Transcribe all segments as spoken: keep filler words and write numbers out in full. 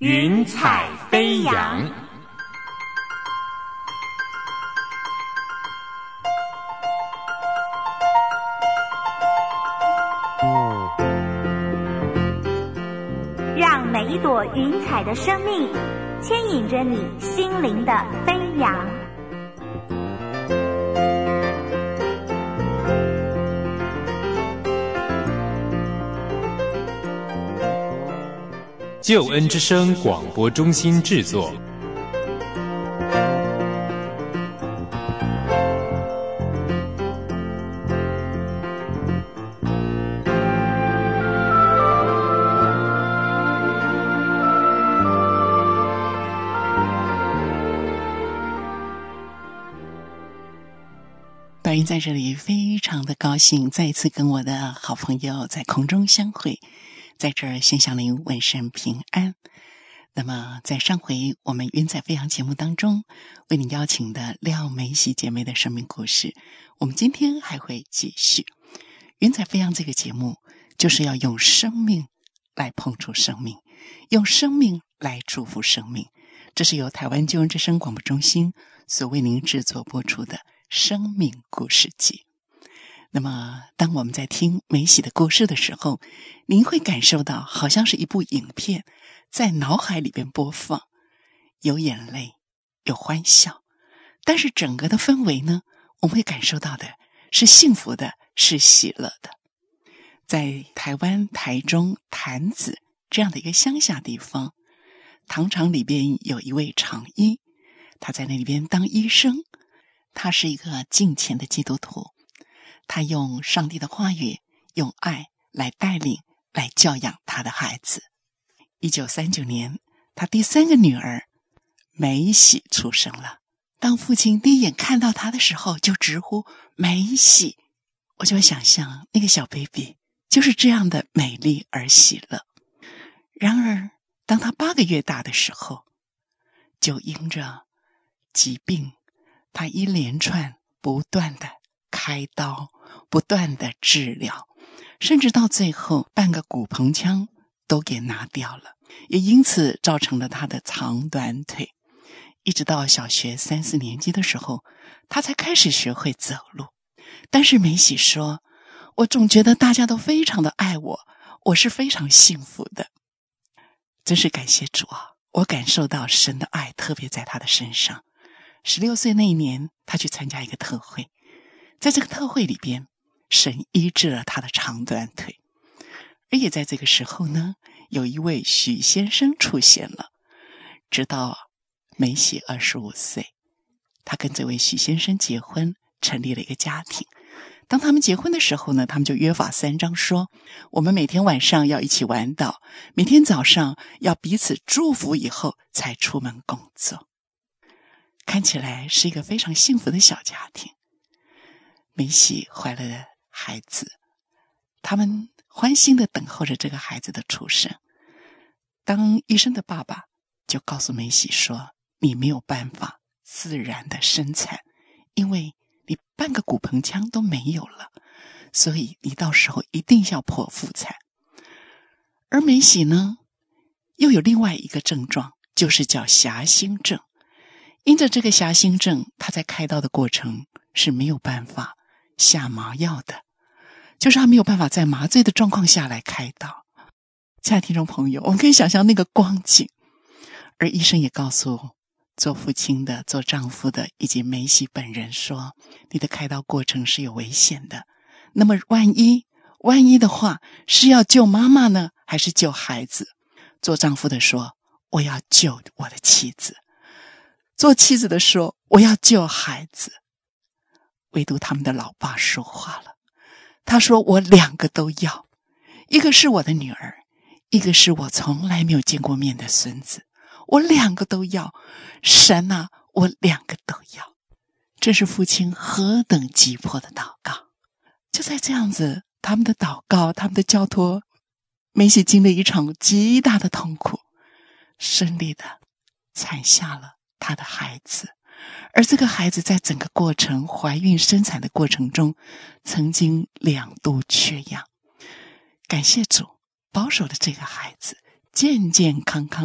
云彩飞扬。 让每一朵云彩的生命牵引着你心灵的飞扬。 救恩之声广播中心制作。 白云在这里非常的高兴，再一次跟我的好朋友在空中相会，在这儿先向您问声平安。那么在上回我们云彩飞扬节目当中为您邀请的廖梅喜姐妹的生命故事，我们今天还会继续。云彩飞扬这个节目就是要用生命来碰触生命，用生命来祝福生命，这是由台湾救恩之声广播中心所为您制作播出的生命故事集。那么当我们在听梅喜的故事的时候，您会感受到好像是一部影片在脑海里边播放，有眼泪，有欢笑，但是整个的氛围呢，我们会感受到的是幸福的，是喜乐的。在台湾台中潭子这样的一个乡下地方，糖厂里边有一位厂医，他在那里边当医生，他是一个敬虔的基督徒，他用上帝的话语，用爱来带领，来教养他的孩子。一九三九年，他第三个女儿梅喜出生了。当父亲第一眼看到他的时候，就直呼梅喜。我就会想象那个小 baby 就是这样的美丽而喜乐。然而当他八个月大的时候，就因着疾病，他一连串不断的开刀，不断的治疗，甚至到最后半个骨盆腔都给拿掉了，也因此造成了他的长短腿。一直到小学三四年级的时候，他才开始学会走路。但是梅喜说，我总觉得大家都非常的爱我，我是非常幸福的。真是感谢主啊，我感受到神的爱特别在他的身上。十六岁那一年，他去参加一个特会，在这个特会里边，神医治了他的长短腿。而也在这个时候呢，有一位许先生出现了。直到梅喜二十五岁，他跟这位许先生结婚，成立了一个家庭。当他们结婚的时候呢，他们就约法三章说，我们每天晚上要一起玩祷，每天早上要彼此祝福以后才出门工作。看起来是一个非常幸福的小家庭。梅喜怀了孩子，他们欢欣地等候着这个孩子的出生。当医生的爸爸就告诉梅喜说，你没有办法自然的生产，因为你半个骨盆腔都没有了，所以你到时候一定要剖腹产。而梅喜呢，又有另外一个症状，就是叫狭心症。因着这个狭心症，他在开刀的过程是没有办法下麻药的，就是他没有办法在麻醉的状况下来开刀。亲爱的听众朋友，我们可以想象那个光景。而医生也告诉做父亲的、做丈夫的以及梅喜本人说，你的开刀过程是有危险的。那么万一万一的话，是要救妈妈呢，还是救孩子？做丈夫的说，我要救我的妻子。做妻子的说，我要救孩子。唯独他们的老爸说话了，他说，我两个都要，一个是我的女儿，一个是我从来没有见过面的孙子，我两个都要。神啊，我两个都要。这是父亲何等急迫的祷告。就在这样子，他们的祷告，他们的交托，梅喜经历一场极大的痛苦，顺利的产下了他的孩子。而这个孩子在整个过程怀孕生产的过程中，曾经两度缺氧。感谢主保守的这个孩子健健康康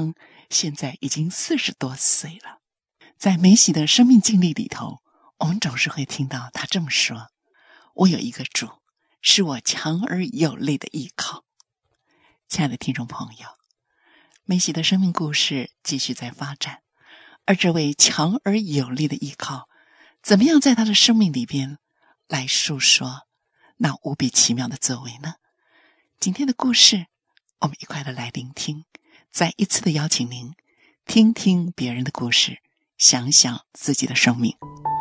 现在已经四十多岁了。在梅喜的生命经历里头，我们总是会听到他这么说：我有一个主，是我强而有力的依靠。亲爱的听众朋友，梅喜的生命故事继续在发展，而这位强而有力的依靠，怎么样在他的生命里边来述说那无比奇妙的作为呢？今天的故事，我们一块的来聆听，再一次的邀请您听听别人的故事，想想自己的生命。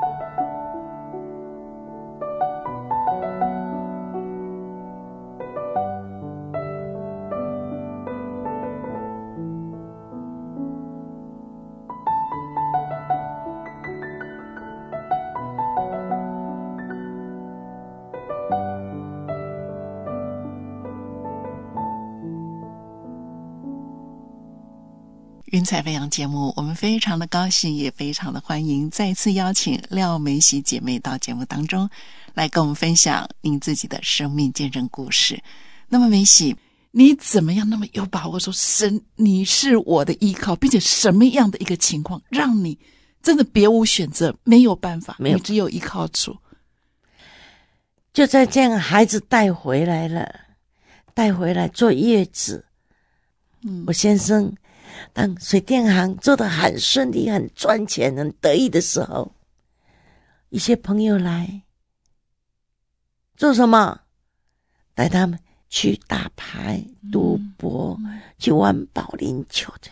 云彩飞扬节目，我们非常的高兴，也非常的欢迎再次邀请廖梅喜姐妹到节目当中来跟我们分享您自己的生命见证故事。那么梅喜，你怎么样那么有把握说神你是我的依靠，并且什么样的一个情况让你真的别无选择，没有办法，没有，你只有依靠主？ 就在这样，孩子带回来了，带回来坐月子。嗯，我先生当水电行做得很顺利，很赚钱，很得意的时候，一些朋友来做什么？带他们去打牌、赌博、嗯、去玩保龄球的。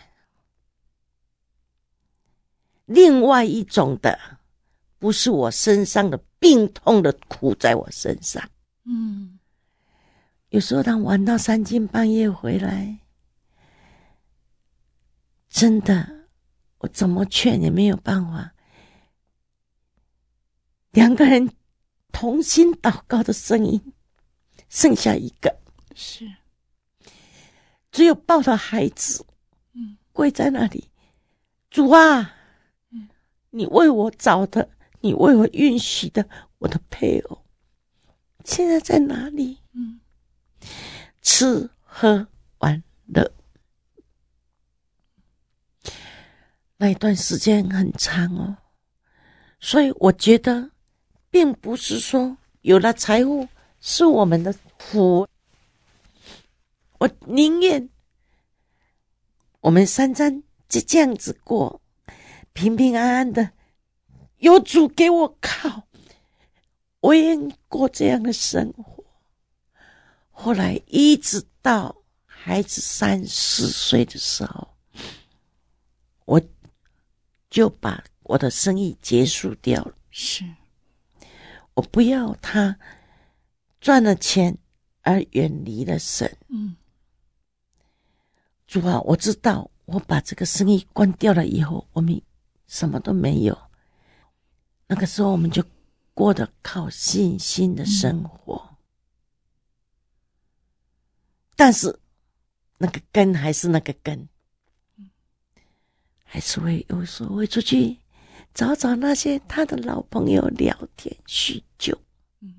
另外一种的，不是我身上的病痛的苦在我身上。嗯，有时候他玩到三更半夜回来，真的，我怎么劝也没有办法。两个人同心祷告的声音，剩下一个， 是只有抱着孩子，嗯，跪在那里，主啊，嗯，你为我找的，你为我允许的，我的配偶，现在在哪里？嗯，吃喝玩乐。那一段时间很长哦，所以我觉得并不是说有了财富是我们的福，我宁愿我们三餐就这样子过，平平安安的，有主给我靠，我愿过这样的生活。后来一直到孩子三四岁的时候，我就把我的生意结束掉了。 是， 我不要他赚了钱而远离了神。嗯，主啊，我知道我把这个生意关掉了以后，我们什么都没有。那个时候我们就过得靠信心的生活。嗯，但是那个根还是那个根。还是会有时候会出去找找那些他的老朋友聊天叙旧。嗯，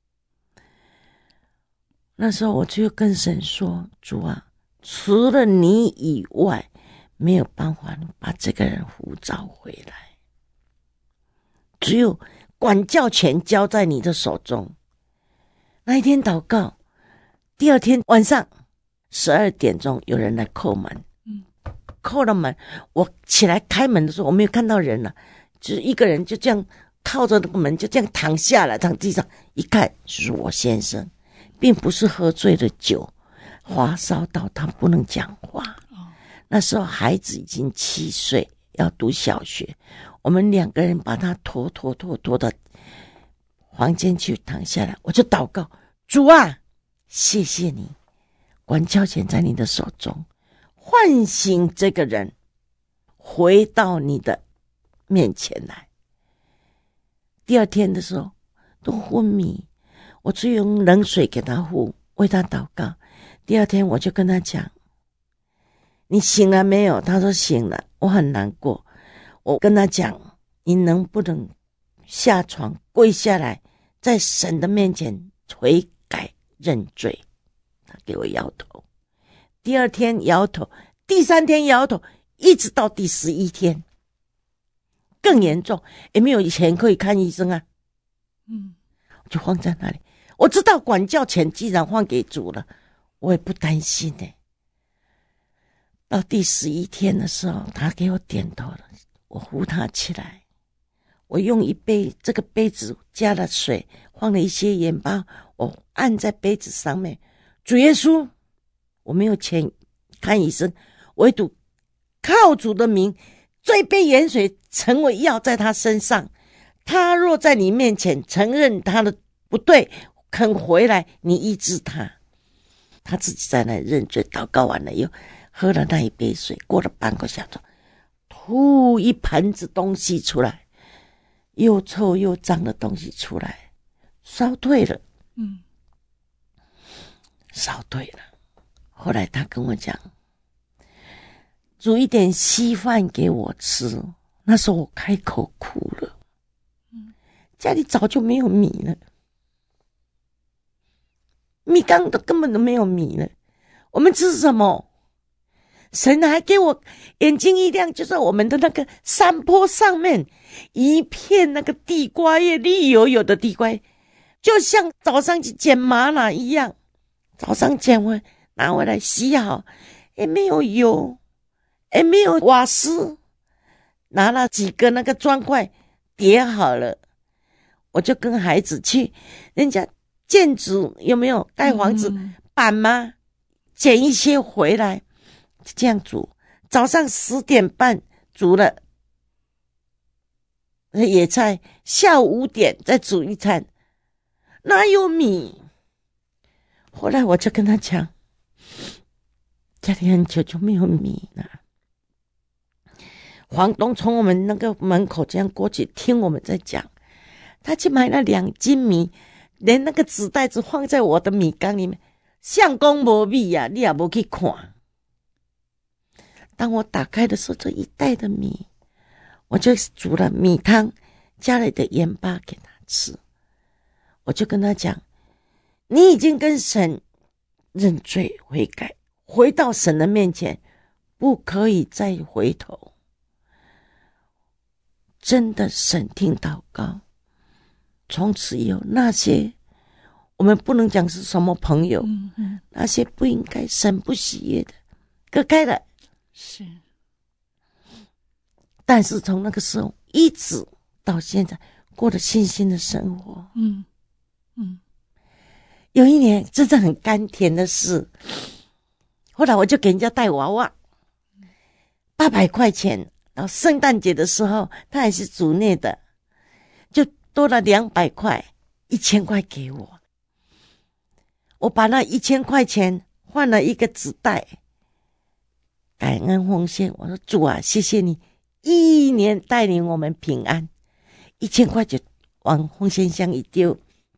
那时候我就跟神说，主啊，除了你以外，没有办法把这个人呼召回来，只有管教权交在你的手中。那一天祷告，第二天晚上十二点钟有人来叩门。扣了门，我起来开门的时候，我没有看到人了，就是一个人就这样靠着那个门，就这样躺下来，躺地上，一看就是我先生，并不是喝醉了酒，发烧到他不能讲话。那时候孩子已经七岁，要读小学，我们两个人把他拖拖拖拖到房间去躺下来，我就祷告，主啊，谢谢你，管教权在你的手中，唤醒这个人回到你的面前来。第二天的时候都昏迷，我就用冷水给他敷，为他祷告。第二天我就跟他讲，你醒了没有？他说醒了。我很难过，我跟他讲，你能不能下床跪下来，在神的面前悔改认罪？他给我摇头。第二天摇头，第三天摇头， 一直到第十一天，更严重，也没有钱可以看医生啊。 嗯， 就放在那里。我知道管教权既然放给主了，我也不担心呢、欸。到第十一天的时候，他给我点头了，我扶他起来，我用一杯这个杯子加了水，放了一些盐巴，我按在杯子上面。主耶稣，我没有钱看医生，唯独靠主的名，这杯盐水成为药在他身上。他若在你面前承认他的不对，肯回来，你医治他。他自己在那认罪，祷告完了以后，喝了那一杯水，过了半个小时，吐一盆子东西出来，又臭又脏的东西出来，烧退了。 嗯， 烧退了。后来他跟我讲，煮一点稀饭给我吃。那时候我开口哭了。嗯，家里早就没有米了，米缸都根本都没有米了。我们吃什么？神还给我眼睛一亮，就在我们的那个山坡上面，一片那个地瓜叶，绿油油的地瓜叶，就像早上去捡玛瑙一样。早上捡回拿回来洗好，也没有油，也没有瓦斯，拿了几个那个砖块叠好了，我就跟孩子去人家建筑有没有盖房子板吗？捡一些回来，这样煮。早上十点半煮了野菜，下午五点再煮一餐，哪有米？后来我就跟他讲，家里很久就没有米了。房东从我们那个门口这样过去，听我们在讲，他去买了两斤米，连那个纸袋子放在我的米缸里面，相公没米呀、啊，你也没去看。当我打开的时候，这一袋的米，我就煮了米汤，加了一点盐巴给他吃。我就跟他讲，你已经跟神认罪悔改，回到神的面前，不可以再回头。真的神听祷告，从此以后，那些我们不能讲是什么朋友， 嗯嗯， 那些不应该神不喜悦的，隔开了。 是， 但是从那个时候一直到现在，过了新鲜的生活。 嗯嗯， 有一年真正很甘甜的事，后来我就给人家带娃娃，八百块钱。然后圣诞节的时候，他还是主内的，就多了两百块，一千块给我。我把那一千块钱换了一个纸袋，感恩奉献。我说主啊，谢谢你一年带领我们平安，一千块就往奉献箱一丢。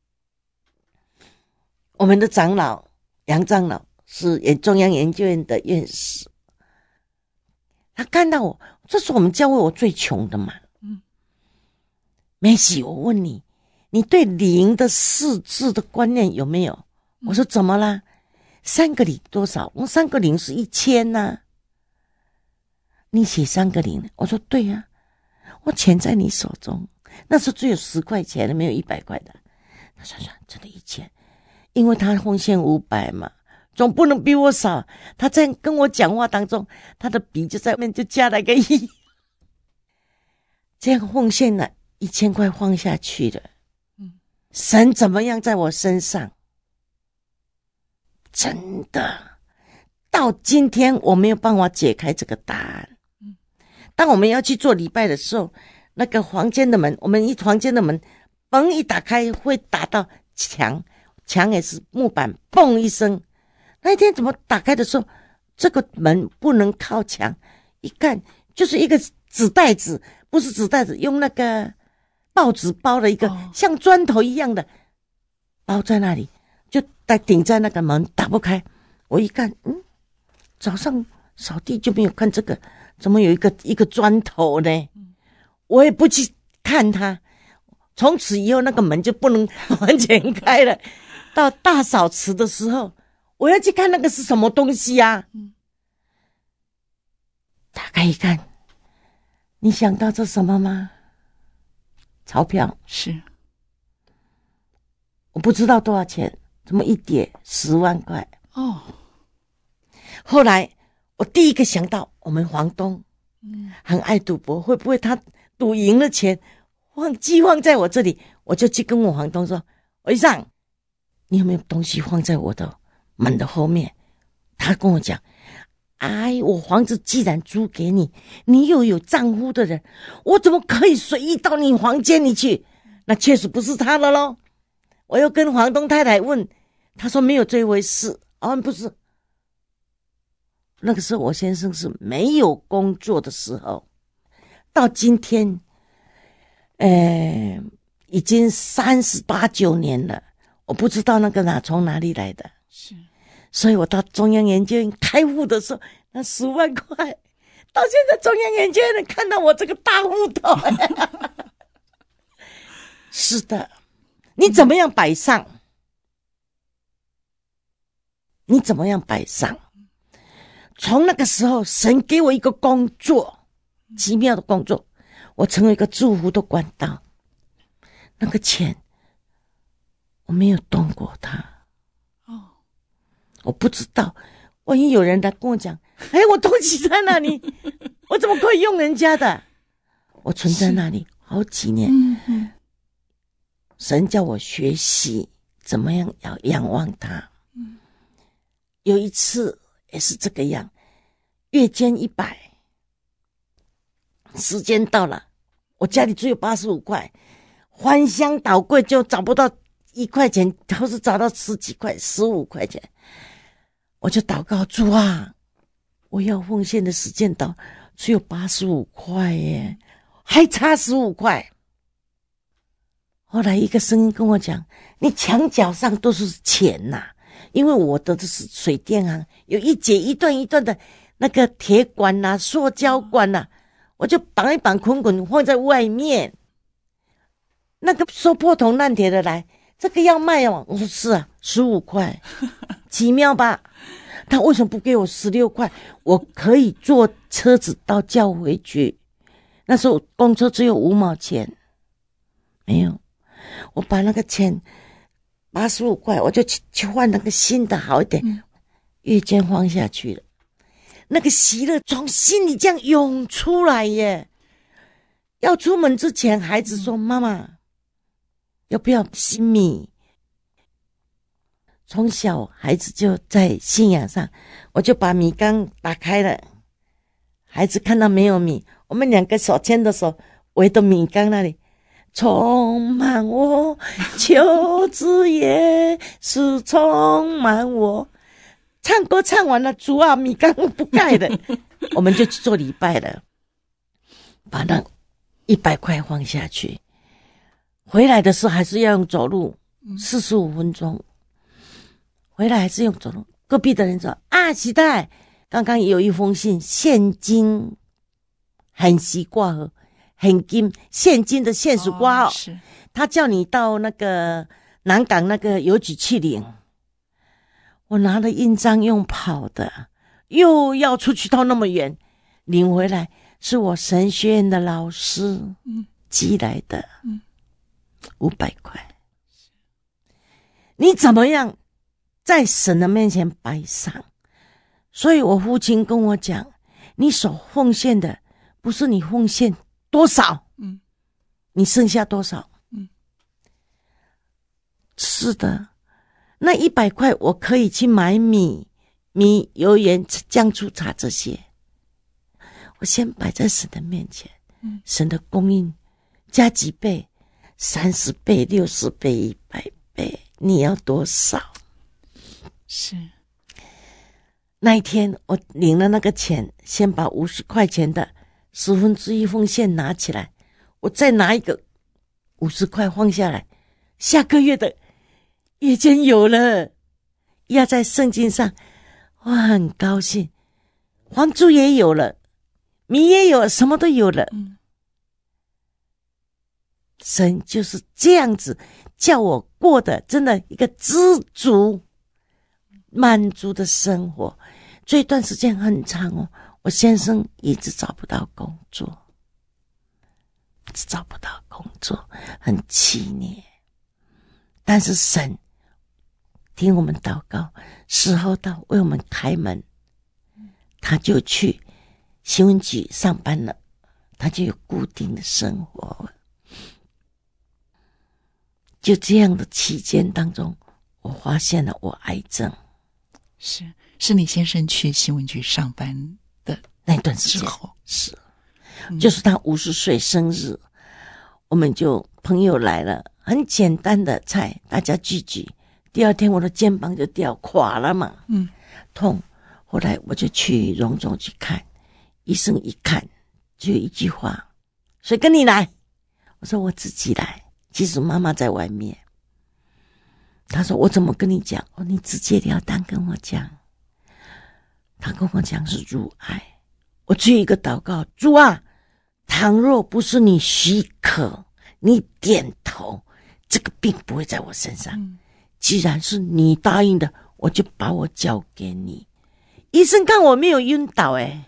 我们的长老杨长老是中央研究院的院士，他看到我，这是我们教会我最穷的嘛。嗯，梅喜，我问你，你对零的四字的观念有没有？嗯、我说怎么啦？三个零多少？我三个零是一千呐、啊。你写三个零，我说对啊，我钱在你手中，那时候只有十块钱，没有一百块的。他说算，真的一千，因为他奉献五百嘛。总不能比我少，他在跟我讲话当中，他的笔就在外面就加了个一，这样奉献了一千块放下去了。嗯，神怎么样在我身上？真的，到今天我没有办法解开这个答案。嗯，当我们要去做礼拜的时候，那个房间的门，我们一房间的门，嘣一打开会打到墙，墙也是木板，嘣一声。那一天怎么打开的时候，这个门不能靠墙，一看就是一个纸袋子，不是纸袋子，用那个报纸包了一个像砖头一样的包在那里，就带顶在那个门，打不开。我一看，嗯，早上扫地就没有看这个，怎么有一个一个砖头呢？我也不去看它，从此以后那个门就不能完全开了。到大扫除的时候，我要去看那个是什么东西啊？嗯， 打开一看，你想到这什么吗？钞票。 是， 我不知道多少钱，怎么一叠十万块哦。 后来我第一个想到，我们房东嗯， 很爱赌博，会不会他赌赢了钱放寄放在我这里？我就去跟我房东说，我一上，你有没有东西放在我的门的后面？他跟我讲，哎，我房子既然租给你，你又有丈夫的人，我怎么可以随意到你房间里去？那确实不是他的咯。我又跟房东太太问，他说没有这回事。哦，不是，那个时候我先生是没有工作的时候，到今天，呃，已经三十八九年了，我不知道那个哪从哪里来的。 是， 所以我到中央研究院开户的时候，那十万块，到现在中央研究院看到我这个大户头。是的，你怎么样摆上？你怎么样摆上？从那个时候，神给我一个工作，奇妙的工作，我成为一个祝福的管道。那个钱，我没有动过它。 哦， 我不知道，万一有人来跟我讲，哎，我东西在那里，我怎么可以用人家的？我存在那里好几年。 嗯嗯， 神叫我学习怎么样要仰望他。 嗯， 有一次也是这个样，月间一百，时间到了，我家里只有八十五块，翻箱倒柜就找不到一块钱，或是找到十几块、十五块钱，我就祷告主啊，我要奉献的时间到，只有八十五块耶，还差十五块。后来一个声音跟我讲，你墙角上都是钱呐、啊，因为我的是水电行，有一节一段一段的那个铁管呐、啊、塑胶管呐、啊，我就绑一绑捆捆放在外面。那个收破铜烂铁的来，这个要卖哦，我说是啊，十五块，奇妙吧？他为什么不给我十六块？我可以坐车子到教会去，那时候公车只有五毛钱，没有。我把那个钱八十五块，我就去去换那个新的好一点，嗯、月间放下去了。那个喜乐从心里这样涌出来耶！要出门之前，孩子说：“妈妈，要不要新米？”从小孩子就在信仰上，我就把米缸打开了。孩子看到没有米，我们两个手牵着手围到米缸那里。充满我，求主耶稣充满我。唱歌唱完了，主啊，米缸不盖的，我们就去做礼拜了。把那一百块放下去，回来的时候还是要用走路，四十五分钟。回来还是用走路。隔壁的人说：“啊，时代，刚刚有一封信，现金很习挂盒。”现金，现金的现属挂号、哦，是他叫你到那个南港那个邮局去领。我拿了印章用跑的，又要出去到那么远，领回来是我神学院的老师寄来的，五百块。你怎么样在神的面前摆上？所以我父亲跟我讲，你所奉献的不是你奉献多少，嗯，你剩下多少？嗯，是的，那一百块我可以去买米、米、油盐、酱醋茶这些。我先摆在神的面前，嗯，神的供应加几倍，三十倍、六十倍、一百倍，你要多少？ 是。 那一天我领了那个钱，先把五十块钱的十分之一奉献拿起来，我再拿一个五十块放下来，下个月的月间有了，压在圣经上，我很高兴，房租也有了，米也有了，什么都有了。嗯，神就是这样子叫我过的，真的一个知足满足的生活。这段时间很长哦， 我先生一直找不到工作，一直找不到工作，很气馁。但是神听我们祷告，时候到为我们开门，他就去新闻局上班了，他就有固定的生活了。就这样的期间当中，我发现了我癌症。 是是你先生去新闻局上班的那段时间，是，嗯、就是他五十岁生日，我们就朋友来了，很简单的菜，大家聚聚。第二天我的肩膀就掉垮了嘛，嗯，痛。后来我就去荣总去看，医生一看就一句话：谁跟你来？我说我自己来。其实妈妈在外面。他说我怎么跟你讲？哦，你直截了当跟我讲。他跟我讲是乳癌。我只有一个祷告：主啊，倘若不是你许可，你点头，这个病不会在我身上。嗯、既然是你答应的，我就把我交给你。医生看我没有晕倒诶。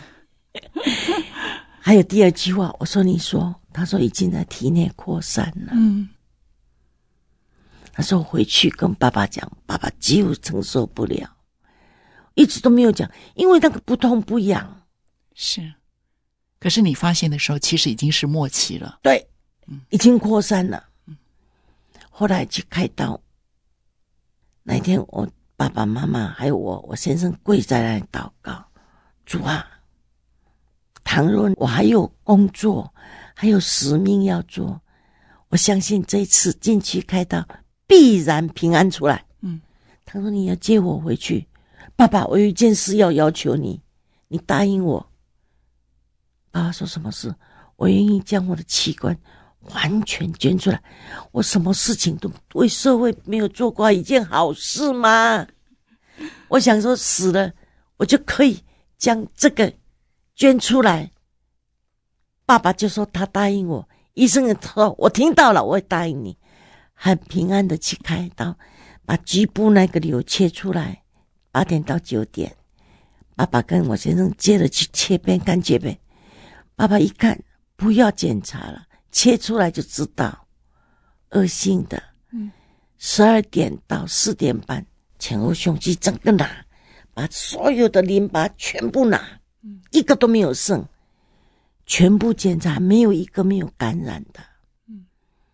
还有第二句话，我说你说，他说已经在体内扩散了。嗯，他说回去跟爸爸讲，爸爸几乎承受不了，一直都没有讲，因为那个不痛不痒。 是，可是你发现的时候，其实已经是末期了。 对，已经扩散了。嗯，后来去开刀，那天我爸爸妈妈还有我，我先生跪在那里祷告，主啊，倘若我还有工作，还有使命要做，我相信这一次进去开刀必然平安出来。嗯，他说你要接我回去，爸爸，我有一件事要要求你，你答应我。爸爸说什么事？我愿意将我的器官完全捐出来。我什么事情都为社会没有做过一件好事吗？我想说死了我就可以将这个捐出来。爸爸就说他答应我，医生也说我听到了，我会答应你。很平安的去开刀，把局部那个瘤切出来，八点到九点，爸爸跟我先生接着去切片干切片。爸爸一看不要检查了，切出来就知道恶性的。嗯，十二点到四点半前后胸肌整个拿，把所有的淋巴全部拿，嗯，一个都没有剩，全部检查没有一个没有感染的。嗯，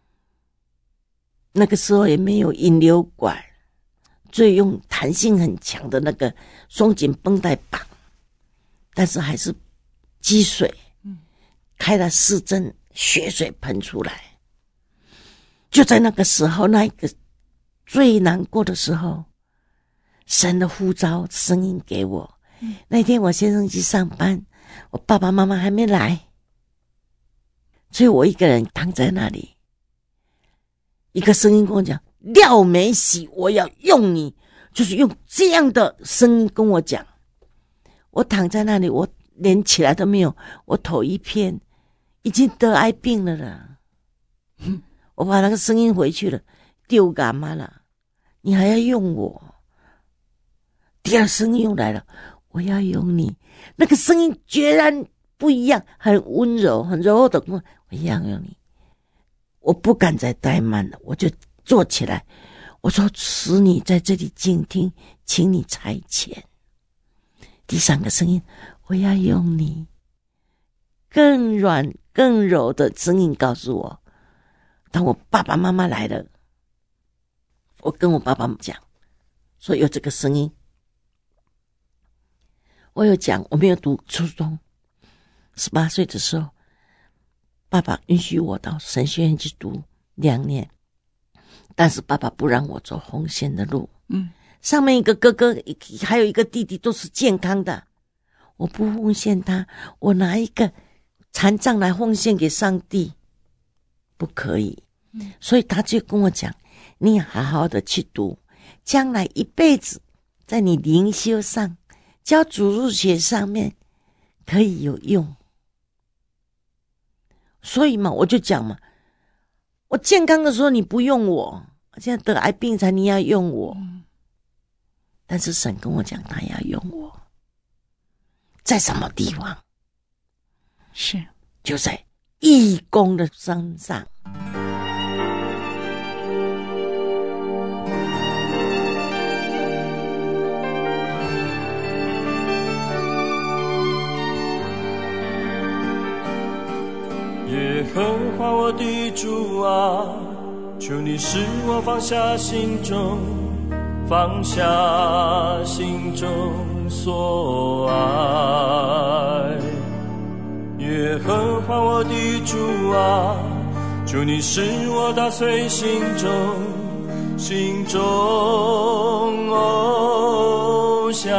那个时候也没有引流管，所以用弹性很强的那个松紧绷带绑，但是还是积水。开了四针，血水喷出来。就在那个时候，那一个最难过的时候，神的呼召声音给我。嗯、那天我先生去上班，我爸爸妈妈还没来，所以我一个人躺在那里。一个声音跟我讲：廖美喜，我要用你，就是用这样的声音跟我讲。我躺在那里，我连起来都没有，我头一偏。已经得癌病了啦，嗯、我把那个声音回去了，丢干嘛了？你还要用我？第二声音又来了，我要用你。那个声音决然不一样，很温柔，很柔和的，我要用你。我不敢再怠慢了，我就坐起来，我说：使你在这里静听，请你差遣。第三个声音，我要用你。更软更柔的声音告诉我，当我爸爸妈妈来了，我跟我爸爸讲说有这个声音。我有讲我没有读初中，十八岁的时候爸爸允许我到神学院去读两年，但是爸爸不让我走红线的路。嗯，上面一个哥哥还有一个弟弟都是健康的，我不奉献他，我拿一个残障来奉献给上帝，不可以。嗯、所以他就跟我讲，你好好的去读，将来一辈子在你灵修上教主日学上面可以有用。所以嘛，我就讲嘛，我健康的时候你不用我，现在得癌病才你要用我。嗯、但是神跟我讲他要用我， 在什么地方？ 是就在义工的身上。 耶和华我的主啊，求你使我放下心中，放下心中所爱。耶和华我的主啊，求你使我打碎心中心中偶像，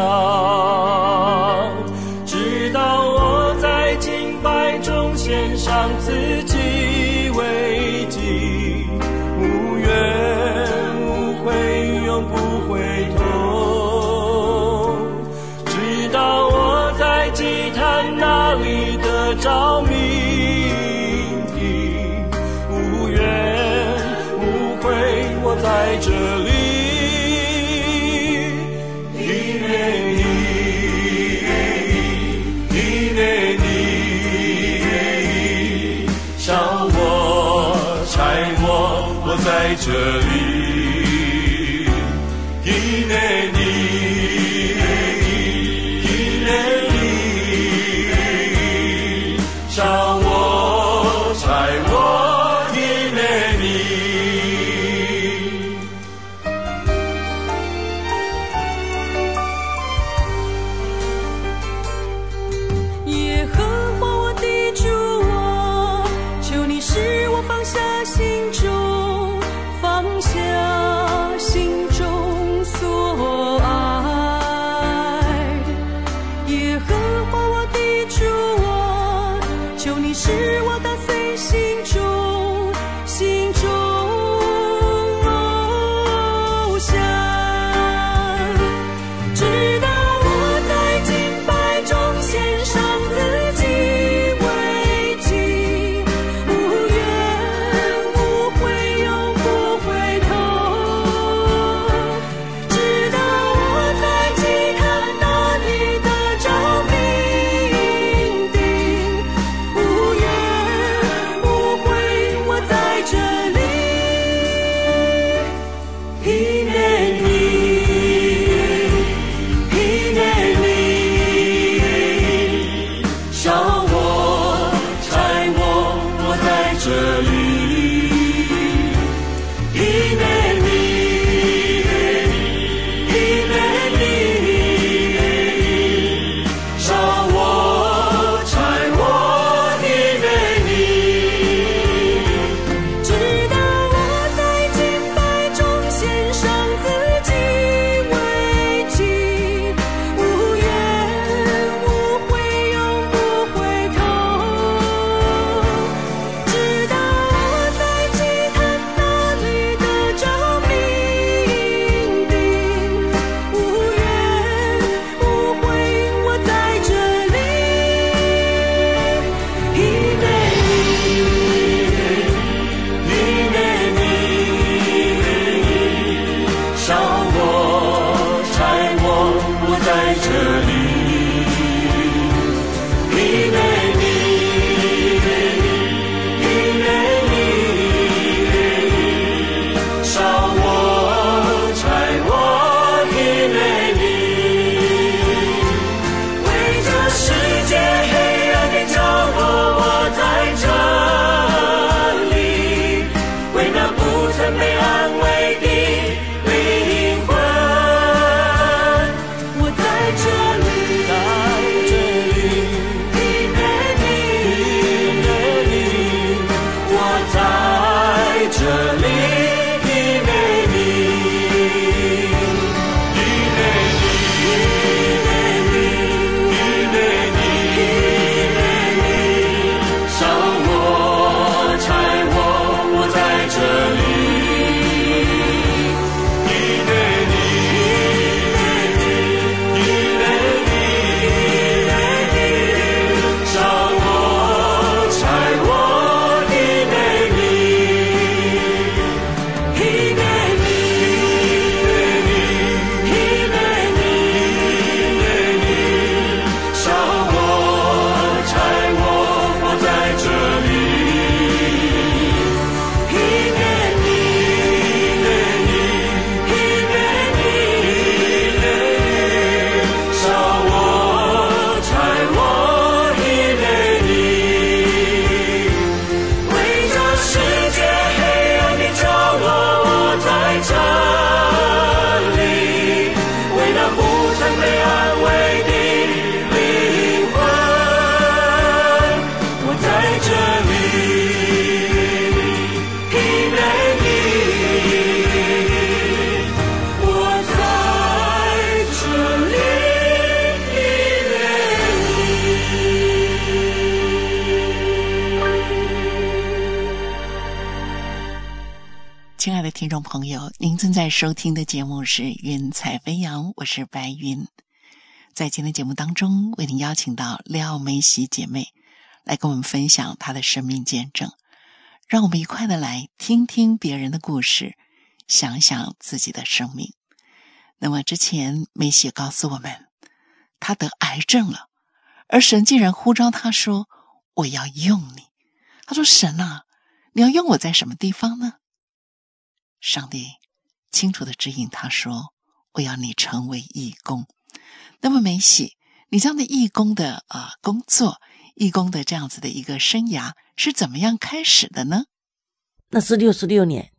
直到我在敬拜中献上自己为祭，无怨无悔永不回头，直到我在祭坛那里得着命定，无怨无悔我在这里，因为你因为你烧我拆我我在这里，因为你因为你烧我拆我，因为你耶和华我的主啊，求你使我放下心中，放下心中所爱。耶和华我的主啊，求你使我打碎心中心中偶像，直到我在敬拜中献上自己为祭，无怨无悔永不回头，直到我在祭坛那里得着命定，无怨无悔我在这里，因为你因为你烧我拆我我在这里，因为你因为你烧我拆我，因为你直到我在敬拜中献上自己为祭，无怨无悔永不回头，直到我爱的听众朋友，您正在收听的节目是云彩飞扬，我是白云。在今天节目当中，为您邀请到廖梅喜姐妹来跟我们分享她的生命见证，让我们一块的来听听别人的故事，想想自己的生命。那么之前梅喜告诉我们，她得癌症了，而神竟然呼召她说，我要用你。她说，神啊，你要用我在什么地方呢？上帝清楚地指引她说，我要你成为义工。那么梅喜，你这样的义工的呃工作，义工的这样子的一个生涯是怎么样开始的呢？ 那是六十六年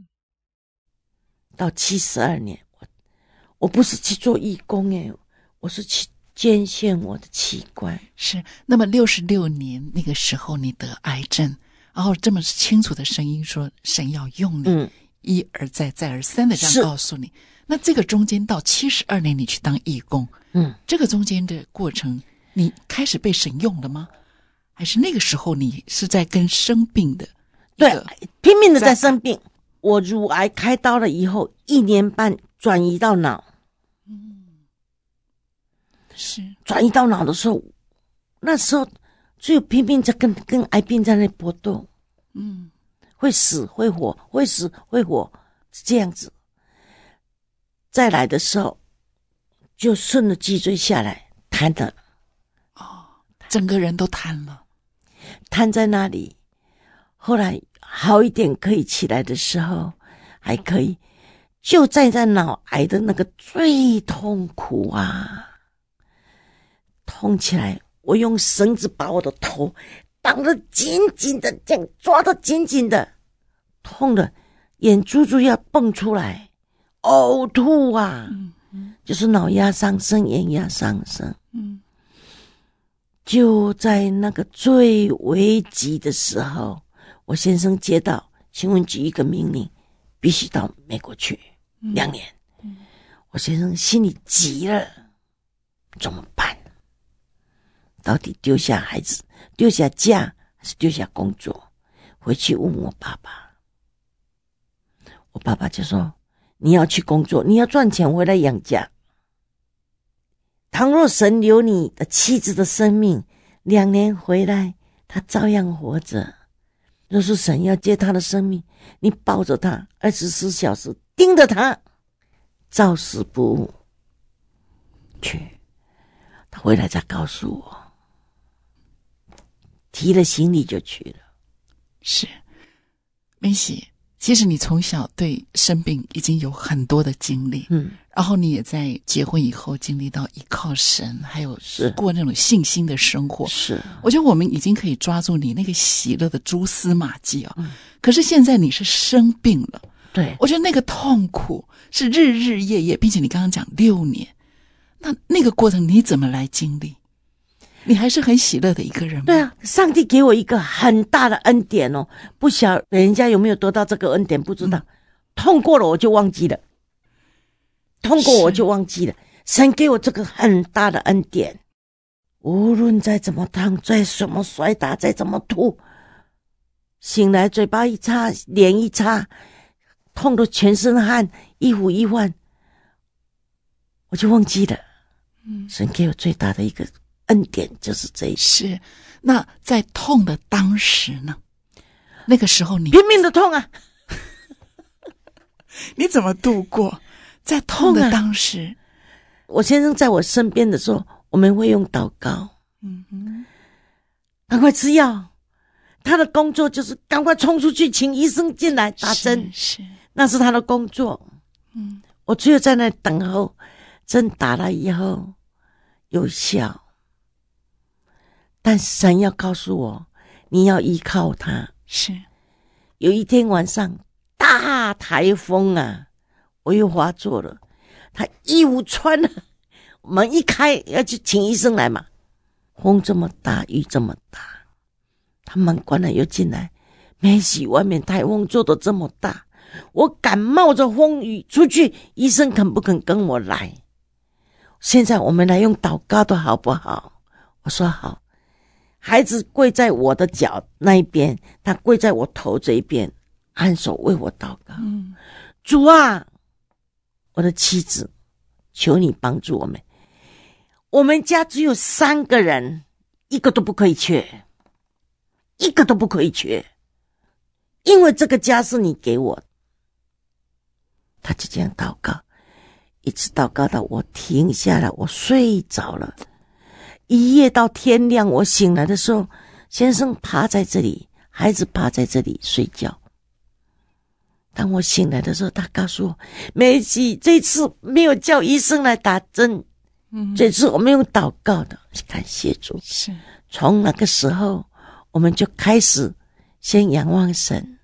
到七十二年，我我不是去做义工诶，我是去捐献我的器官。 是，那么六十六年那个时候你得癌症，然后这么清楚的声音说神要用你， 嗯， 一而再再而三的这样告诉你。那这个中间到七十二年你去当义工， 嗯， 这个中间的过程你开始被神用了吗？还是那个时候你是在跟生病的？ 对，拼命的在生病。我乳癌开刀了以后，一年半转移到脑， 嗯，是转移到脑的时候，那时候只有拼命在跟跟癌病在那搏斗， 嗯， 会死会活，会死会活，是这样子。再来的时候，就顺着脊椎下来，瘫了， 哦，整个人都瘫了， 瘫在那里。后来好一点可以起来的时候，还可以，就在在脑癌的那个最痛苦啊，痛起来，我用绳子把我的头绑得紧紧的，这样抓得紧紧的，痛的眼珠珠要蹦出来，呕吐啊， 嗯嗯， 就是脑压上升，眼压上升， 嗯， 就在那个最危急的时候，我先生接到新闻局一个命令，必须到美国去两年， 嗯， 我先生心里急了，怎么办？到底丢下孩子，丢下家，还是丢下工作？回去问我爸爸，我爸爸就说，你要去工作，你要赚钱回来养家。倘若神留你的妻子的生命，两年回来，他照样活着。若是神要接他的生命，你抱着他，二十四小时盯着他，照死不误。去，他回来再告诉我，提了行李就去了。 是，梅喜，其实你从小对生病已经有很多的经历， 嗯， 然后你也在结婚以后经历到依靠神，还有是过那种信心的生活。 是， 我觉得我们已经可以抓住你那个喜乐的蛛丝马迹啊、哦。 嗯， 可是现在你是生病了， 对， 我觉得那个痛苦是日日夜夜，并且你刚刚讲六年，那那个过程你怎么来经历？你还是很喜乐的一个人吗？ 对啊，上帝给我一个很大的恩典哦，不晓得人家有没有得到这个恩典，不知道。嗯，痛过了我就忘记了，痛过我就忘记了。神给我这个很大的恩典，无论再怎么痛，再怎么摔打，再怎么吐，醒来嘴巴一擦，脸一擦，痛得全身汗，衣服一换，我就忘记了。嗯，神给我最大的一个恩典就是这一次。 是，那在痛的当时呢？那个时候你拼命的痛啊！ 你怎么度过？在痛的当时，啊， 我先生在我身边的时候，我们会用祷告， 嗯哼， 赶快吃药。他的工作就是赶快冲出去，请医生进来打针， 是，是那是他的工作。 嗯， 我只有在那等候，针打了以后有效。但神要告诉我，你要依靠他。 是， 有一天晚上大台风啊，我又发作了，他衣服穿了，门一开要去请医生来嘛，风这么大，雨这么大，他门关了又进来，没洗，外面台风做得这么大，我敢冒着风雨出去，医生肯不肯跟我来？现在我们来用祷告的好不好？我说好。孩子跪在我的脚那一边，他跪在我头这一边， 按手为我祷告。 嗯， 主啊，我的妻子，求你帮助我们。我们家只有三个人，一个都不可以缺，一个都不可以缺，因为这个家是你给我的。他就这样祷告，一直祷告到我停下来，我睡着了。一夜到天亮，我醒来的时候，先生趴在这里，孩子趴在这里睡觉。当我醒来的时候，他告诉我，梅西这次没有叫医生来打针， 嗯， 这次我们用祷告的，感谢主。 是， 从那个时候，我们就开始先仰望神，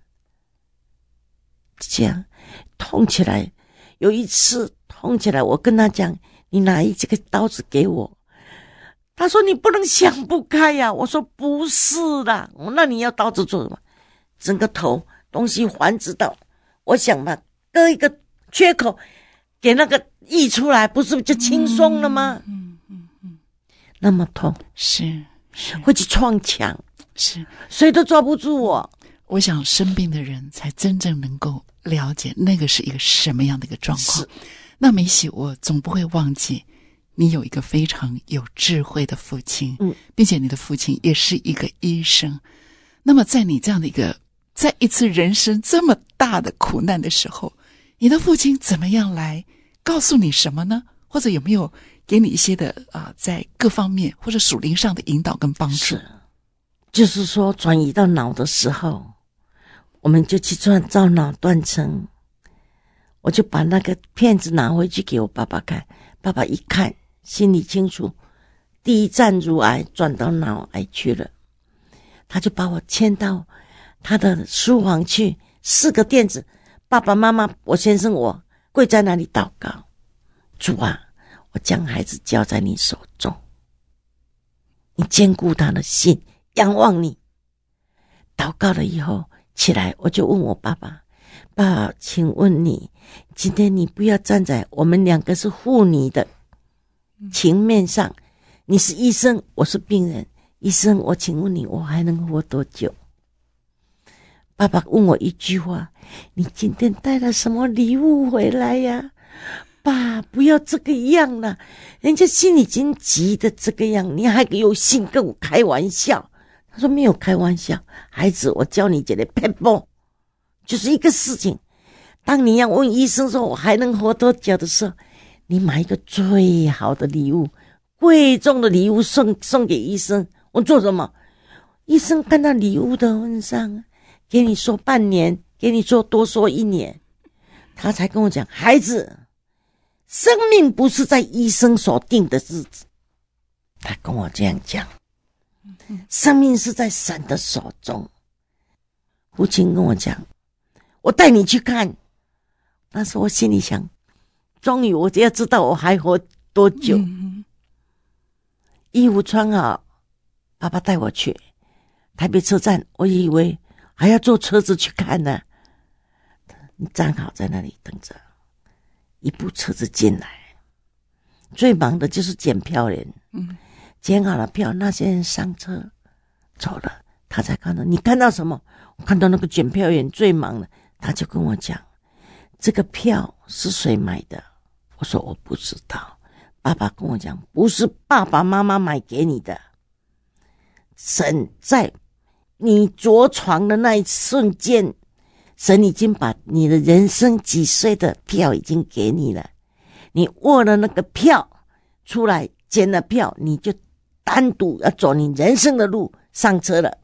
这样痛起来。有一次痛起来，我跟他讲，你拿一这个刀子给我。他说你不能想不开呀、啊。我说不是啦，那你要刀子做什么？整个头东西环直到，我想嘛，割一个缺口给那个溢出来，不是就轻松了吗？ 嗯嗯嗯， 那么痛， 是是会去撞墙， 是， 谁都抓不住我。 我想生病的人才真正能够了解那个是一个什么样的一个状况。那梅喜，我总不会忘记你有一个非常有智慧的父亲， 嗯， 并且你的父亲也是一个医生。那么在你这样的一个在一次人生这么大的苦难的时候，你的父亲怎么样来告诉你什么呢？或者有没有给你一些的啊、呃，在各方面或者属灵上的引导跟帮助？ 是，就是说转移到脑的时候，我们就去做照脑断层。我就把那个片子拿回去给我爸爸看，爸爸一看心里清楚，第一站乳癌转到脑癌去了，他就把我牵到他的书房去，四个垫子，爸爸妈妈我先生我跪在那里祷告，主啊，我将孩子交在你手中，你坚固他的心，仰望你。祷告了以后起来，我就问我爸爸，爸，请问你今天你不要站在我们两个是父女的情面上，你是医生，我是病人，医生，我请问你，我还能活多久？爸爸问我一句话，你今天带了什么礼物回来呀？爸，不要这个样了，人家心里已经急的这个样，你还有心跟我开玩笑？他说没有开玩笑，孩子，我教你这个撇步，就是一个事情。当你要问医生说我还能活多久的时候，你买一个最好的礼物，贵重的礼物送送给医生。我做什么？医生看到礼物的份上，给你说半年，给你说多说一年，他才跟我讲，孩子，生命不是在医生所定的日子。他跟我这样讲，生命是在神的手中。父亲跟我讲，我带你去看。那时候我心里想，终于我要知道我还活多久。 嗯、 衣服穿好，爸爸带我去台北车站，我以为还要坐车子去看呢。你站好在那里等着，一部车子进来，最忙的就是检票人。 嗯， 检好了票，那些人上车走了，他才看到。你看到什么？我看到那个检票员最忙了，他就跟我讲，这个票是谁买的？我说我不知道。爸爸跟我讲，不是爸爸妈妈买给你的，神在你着床的那一瞬间，神已经把你的人生几岁的票已经给你了，你握了那个票出来，捡了票，你就单独要走你人生的路，上车了。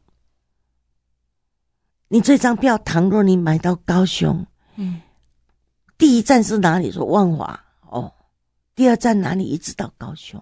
你这张票倘若你买到高雄， 嗯， 第一站是哪里？说万华哦，第二站哪里？一直到高雄。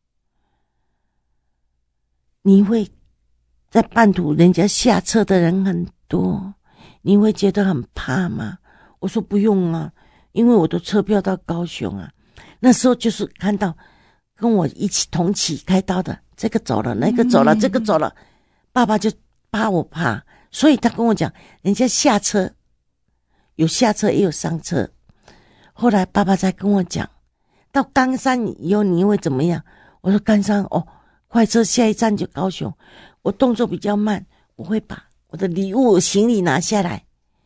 你会在半途人家下车的人很多，你会觉得很怕吗？我说不用啊，因为我的车票到高雄啊。那时候就是看到跟我一起同起开刀的，这个走了，那个走了，这个走了，爸爸就怕我怕，所以他跟我讲，人家下车有下车也有上车。后来爸爸才跟我讲，到冈山以后你会怎么样？我说冈山哦，快车下一站就高雄。我动作比较慢，我会把我的礼物行李拿下来，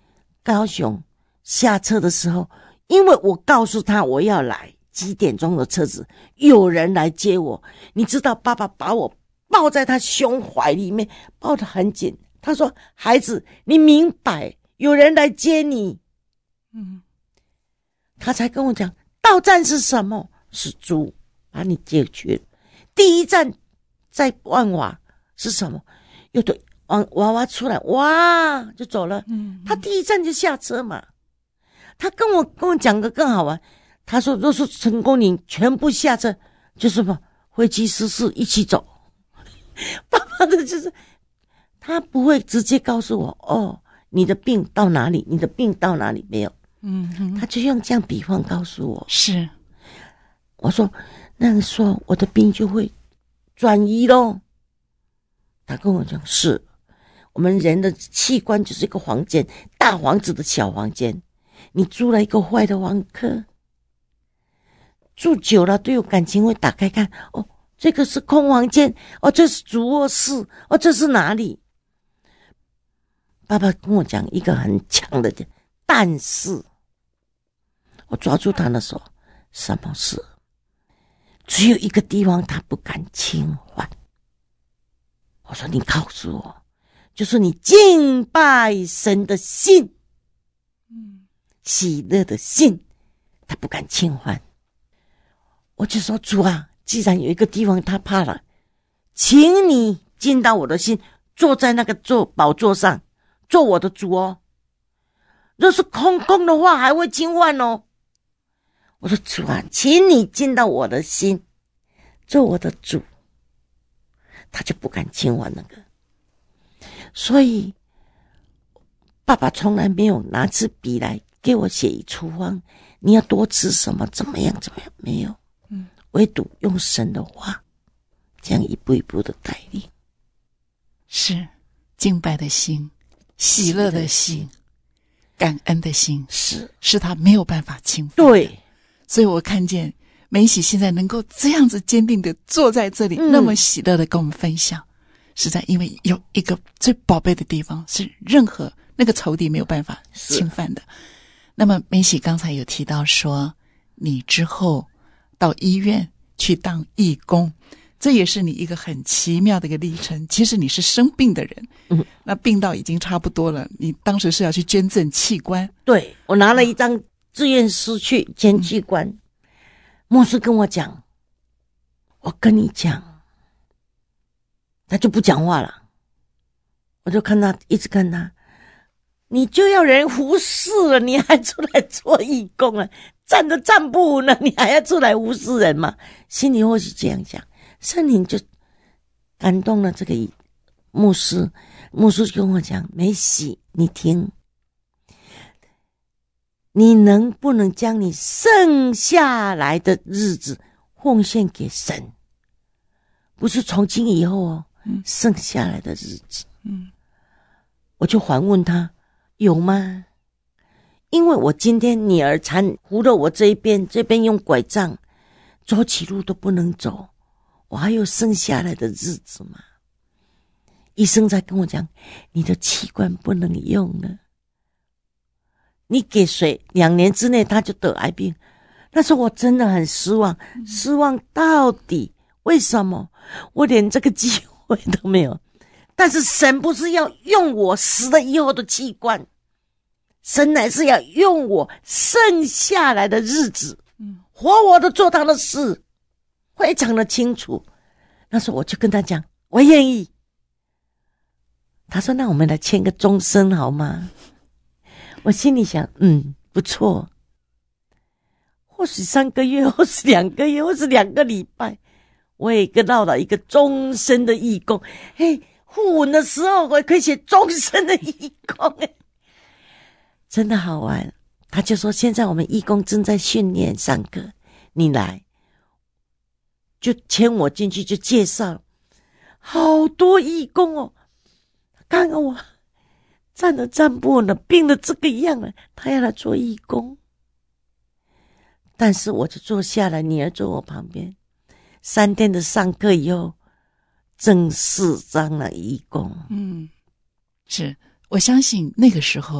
高雄下车的时候，因为我告诉他我要来几点钟的车子，有人来接我。你知道爸爸把我抱在他胸怀里面，抱得很紧。他说：“孩子，你明白有人来接你。”嗯，他才跟我讲，到站是什么？是主把你接去了。第一站在万华是什么？有的娃娃娃出来，哇就走了。嗯，他第一站就下车嘛。他跟我跟我讲个更好玩，他说若是成功岭全部下车，就是什么飞机失事一起走。爸爸的就是他不会直接告诉我哦，你的病到哪里，你的病到哪里没有。嗯哼，他就用这样比方告诉我。 是， 我说那个时候我的病就会转移咯。他跟我讲，是我们人的器官就是一个房间，大房子的小房间，你租了一个坏的房客，住久了都有感情会打开看，哦，这个是空房间，哦，这是主卧室，哦，这是哪里？爸爸跟我讲一个很强的，但是我抓住他的手，什么事？只有一个地方他不敢侵犯。我说你告诉我，就是你敬拜神的心，嗯，喜乐的心，他不敢侵犯。我就说主啊，既然有一个地方他怕了，请你进到我的心，坐在那个座宝座上，做我的主哦。若是空空的话，还会侵犯哦。我说主啊，请你进到我的心，做我的主。他就不敢侵犯那个。所以爸爸从来没有拿支笔来给我写一处方，你要多吃什么，怎么样怎么样，没有。嗯，唯独用神的话这样一步一步的带领。 是敬拜的心，喜乐的心，感恩的心， 是是他没有办法侵犯。 对， 所以我看见梅喜现在能够这样子坚定的坐在这里，嗯，那么喜乐的跟我们分享，实在因为有一个最宝贝的地方是任何那个仇敌没有办法侵犯的。那么梅喜刚才有提到说，你之后到医院去当义工，这也是你一个很奇妙的一个历程。其实你是生病的人，嗯，那病到已经差不多了，你当时是要去捐赠器官。 对，我拿了一张志愿书去捐器官。嗯，牧师跟我讲，我跟你讲，他就不讲话了。我就看他，一直看他，你就要人服侍了，你还出来做义工了，站都站不稳了，你还要出来服侍人吗？心里或许这样想，圣灵就感动了这个牧师。牧师就跟我讲，梅喜，你听，你能不能将你剩下来的日子奉献给神？不是从今以后哦，嗯，剩下来的日子。嗯，我就反问他，有吗？因为我今天女儿残扶了我这一边，这边用拐杖，走起路都不能走，我还有剩下来的日子吗？医生才跟我讲，你的器官不能用了。你给谁，两年之内他就得癌病。那时候我真的很失望，失望到底。为什么？我连这个机会都没有。但是神不是要用我死了以后的器官，神乃是要用我剩下来的日子，活活的做他的事，非常的清楚。那时候我就跟他讲，我愿意。他说，那我们来签个终身好吗？我心里想，嗯，不错。或许三个月，或是两个月，或是两个礼拜，我也跟到了一个终身的义工。嘿，互文的时候，我也可以写终身的义工，真的好玩。他就说，现在我们义工正在训练上课，你来，就牵我进去，就介绍好多义工哦。看看我站都站不稳了，病得这个样了，他要来做义工。但是我就坐下来，女儿坐我旁边。三天的上课以后，正式当了义工。 嗯，是，我相信那个时候，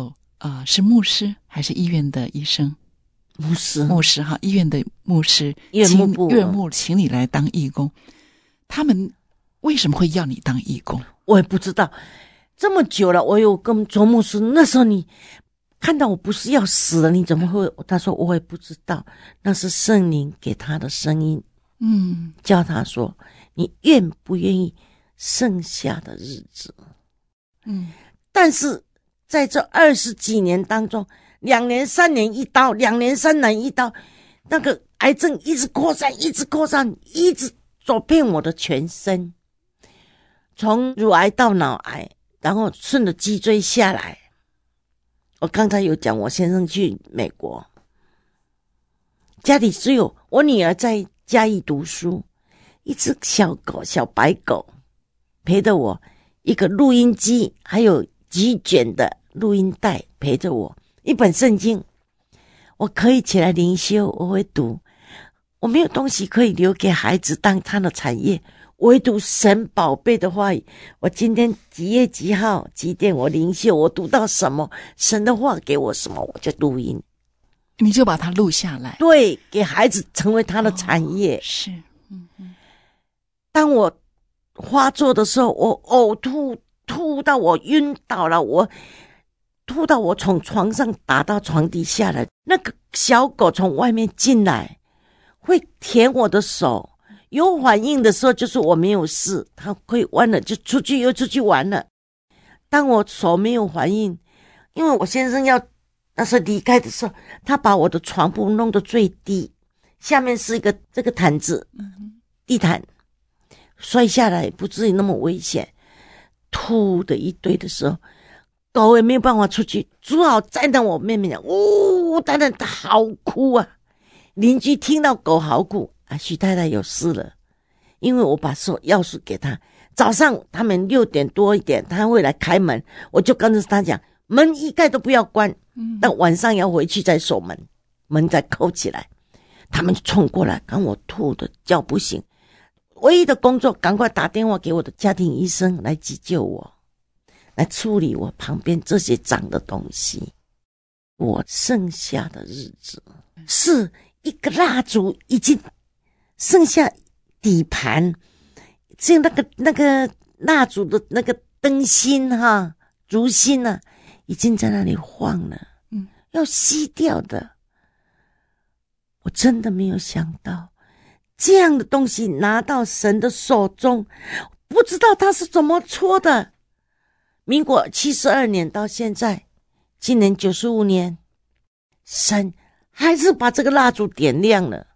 呃是牧师还是医院的医生？ 牧师， 牧师哈，医院的牧师， 院牧部请院牧请你来当义工，他们为什么会要你当义工？ 我也不知道，这么久了，我有跟卓牧师，那时候你看到我不是要死了，你怎么会？他说我也不知道，那是圣灵给他的声音， 嗯， 叫他说你愿不愿意剩下的日子？ 嗯， 但是在这二十几年当中，两年三年一刀，两年三年一刀，那个癌症一直扩散，一直扩散，一直走遍我的全身，从乳癌到脑癌，然后顺着脊椎下来。我刚才有讲，我先生去美国，家里只有我女儿在嘉义读书，一只小狗，小白狗陪着我，一个录音机，还有几卷的录音带陪着我，一本圣经，我可以起来灵修，我会读。我没有东西可以留给孩子当他的产业，唯独神宝贝的话语。我今天几月几号几点我灵修，我读到什么，神的话给我什么，我就录音， 你就把它录下来， 对，给孩子成为他的产业。 哦、是，嗯嗯。 当我发作的时候，我呕吐，吐到我晕倒了，我吐到我从床上打到床底下来。那个小狗从外面进来，会舔我的手，有反应的时候就是我没有事，它会弯了就出去又出去玩了。当我手没有反应，因为我先生要那时候离开的时候，他把我的床铺弄得最低，下面是一个这个毯子，地毯，摔下来不至于那么危险。吐的一堆的时候，狗也没有办法出去，只好站在我面前讲，呜、哦，当然他好哭啊！邻居听到狗嚎哭啊，许太太有事了，因为我把所钥匙给他。早上他们六点多一点，他会来开门，我就跟着他讲，门一概都不要关，但晚上要回去再锁门，门再扣起来。他们就冲过来，看我吐的叫不醒，唯一的工作赶快打电话给我的家庭医生来急救我，来处理我旁边这些脏的东西。我剩下的日子是一个蜡烛已经剩下底盘，只有那个那个蜡烛的那个灯芯哈，烛芯啊，已经在那里晃了，嗯，要熄掉的。我真的没有想到这样的东西拿到神的手中，不知道他是怎么戳的。民国七十二年到现在，今年九十五年，神还是把这个蜡烛点亮了。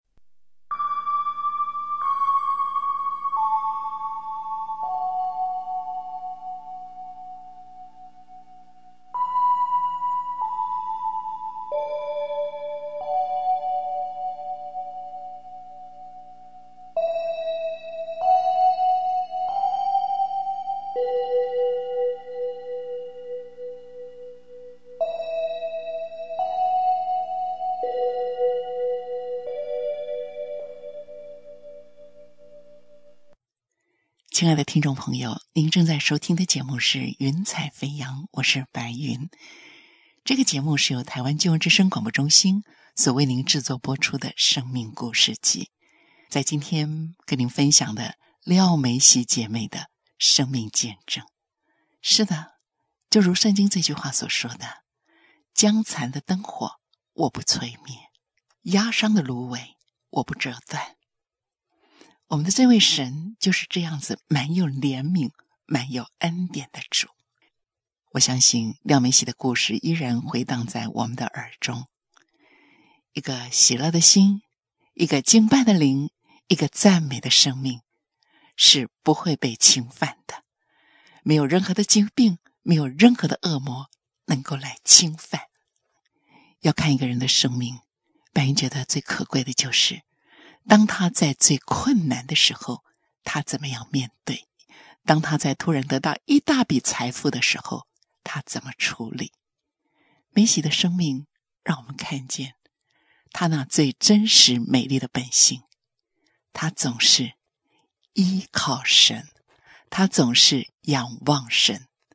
亲爱的听众朋友，您正在收听的节目是《云彩飞扬》，我是白云。这个节目是由台湾救恩之声广播中心所为您制作播出的生命故事集。在今天跟您分享的廖梅喜姐妹的生命见证。是的，就如圣经这句话所说的，将残的灯火我不吹灭，压伤的芦苇我不折断。我们的这位神就是这样子满有怜悯满有恩典的主。我相信廖梅喜的故事依然回荡在我们的耳中，一个喜乐的心，一个敬拜的灵，一个赞美的生命是不会被侵犯的，没有任何的疾病，没有任何的恶魔能够来侵犯。要看一个人的生命，白云觉得最可贵的就是当他在最困难的时候，他怎么样面对？当他在突然得到一大笔财富的时候，他怎么处理？梅喜的生命让我们看见他那最真实美丽的本性。他总是依靠神，他总是仰望神，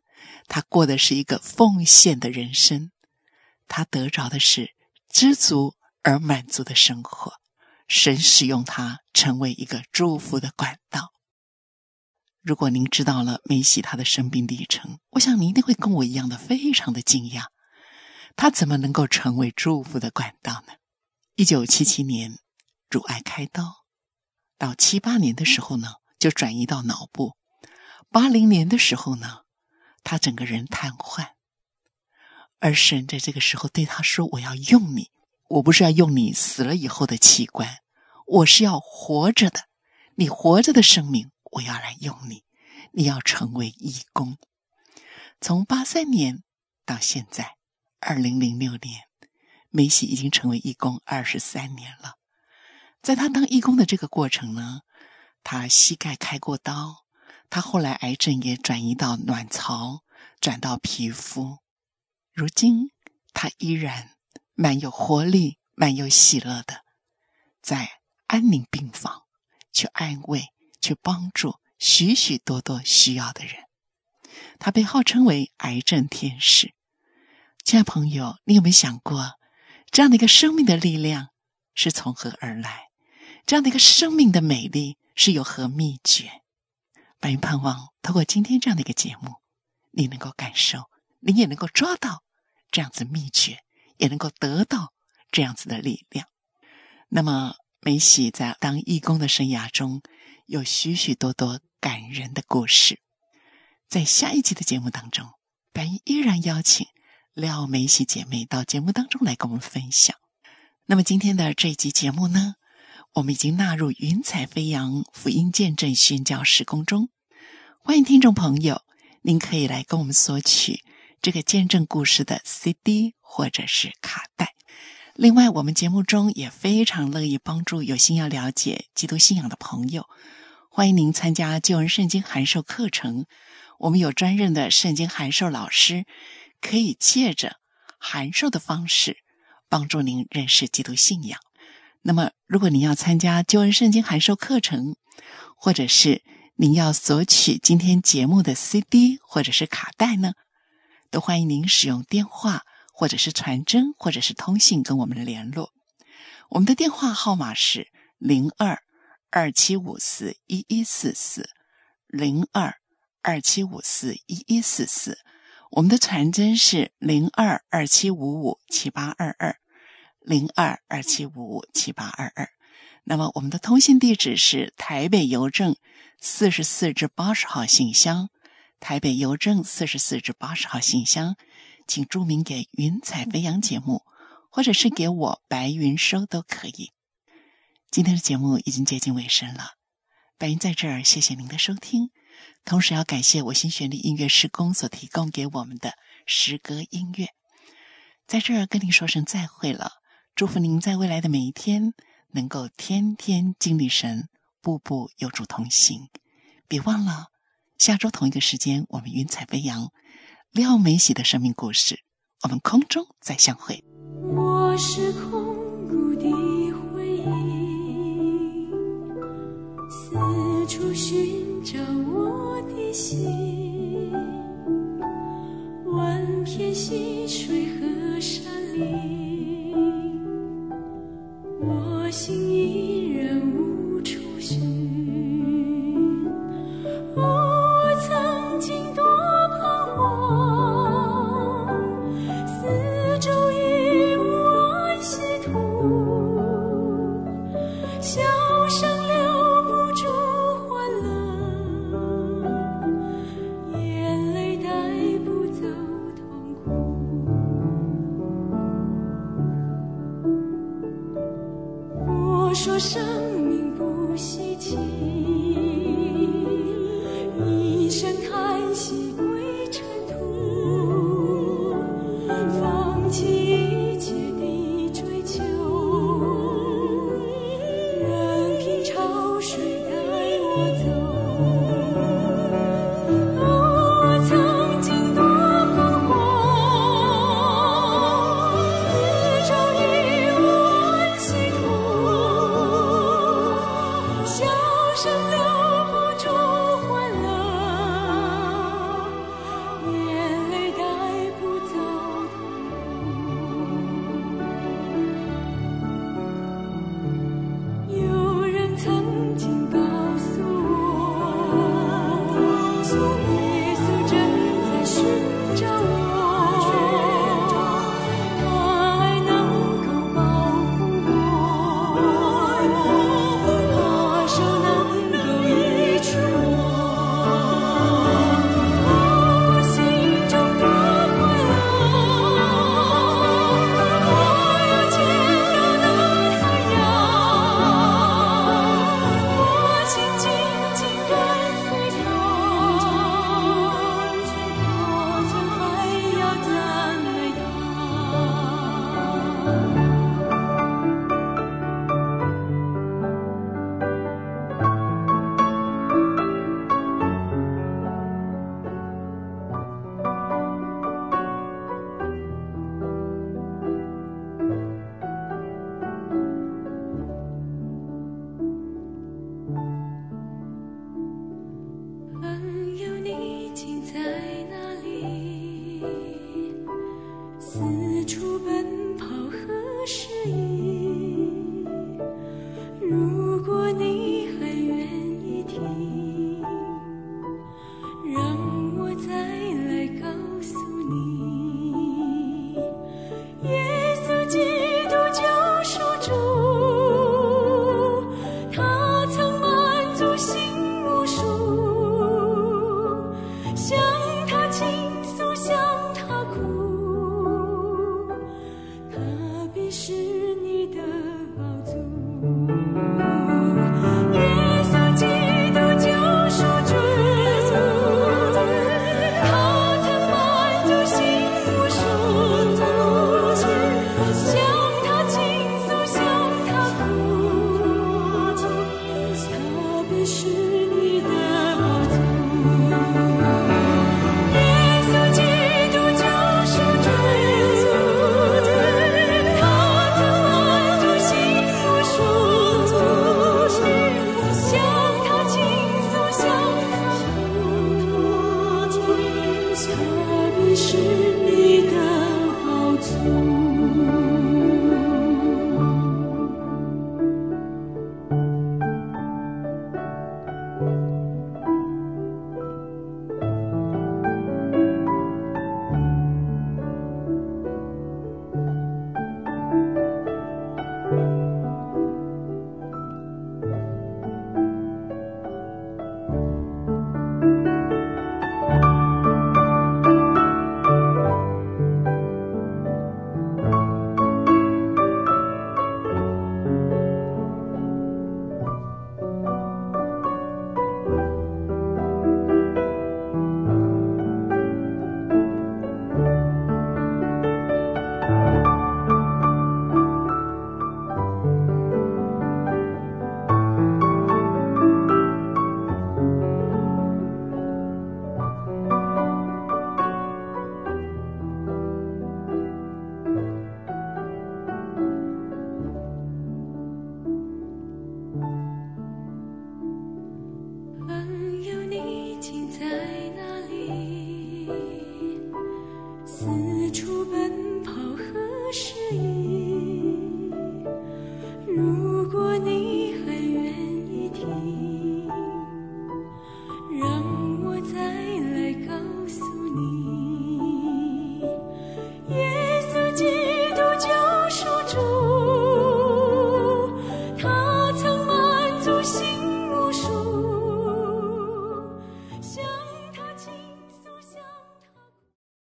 他过的是一个奉献的人生，他得着的是知足而满足的生活。神使用他成为一个祝福的管道。如果您知道了梅西他的生命历程，我想您一定会跟我一样的非常的惊讶，他怎么能够成为祝福的管道呢？一九七七年乳癌开刀，到七八年的时候呢，就转移到脑部。八零年的时候呢，他整个人瘫痪。而神在这个时候对他说，我要用你，我不是要用你死了以后的器官，我是要活着的，你活着的生命我要来用你，你要成为义工。从八三年到现在二零零六年，梅西已经成为义工二十三年了。在他当义工的这个过程呢，他膝盖开过刀，他后来癌症也转移到卵巢，转到皮肤。如今他依然蛮有活力，蛮有喜乐的，在安宁病房去安慰，去帮助许许多多需要的人。他被号称为癌症天使。亲爱的朋友，你有没有想过，这样的一个生命的力量是从何而来？这样的一个生命的美丽是有何秘诀？白云盼望透过今天这样的一个节目，你能够感受，你也能够抓到这样子秘诀，也能够得到这样子的力量。那么梅西在当义工的生涯中，有许许多多感人的故事。在下一集的节目当中，白云依然邀请廖梅西姐妹到节目当中来跟我们分享。那么今天的这一集节目呢，我们已经纳入云彩飞扬福音见证宣教事工中。欢迎听众朋友，您可以来跟我们索取这个见证故事的 C D 或者是卡带。另外，我们节目中也非常乐意帮助有心要了解基督信仰的朋友。欢迎您参加救恩圣经函授课程，我们有专任的圣经函授老师，可以借着函授的方式帮助您认识基督信仰。那么如果您要参加救恩圣经函授课程，或者是您要索取今天节目的 C D 或者是卡带呢，都欢迎您使用电话或者是传真或者是通信跟我们联络。我们的电话号码是零二二七五四一一四四 零二二七五四一一四四，我们的传真是零二二七五五七八二二 零二二七五五七八二二。那么我们的通信地址是台北邮政四十四至八十号信箱，台北邮政四十四至八十号信箱，请注明给云彩飞扬节目，或者是给我白云收都可以。今天的节目已经接近尾声了，白云在这儿谢谢您的收听，同时要感谢我新旋律音乐事工所提供给我们的诗歌音乐。在这儿跟您说声再会了，祝福您在未来的每一天能够天天经历神，步步有主同行。别忘了下周同一个时间，我们云彩飞扬廖梅喜的生命故事，我们空中再相会。 我是空谷的回忆，四处寻找我的心，万片溪水和山林，我心依然无处寻。我曾经多彷徨，四周已无安息土，笑声留不住欢乐， 生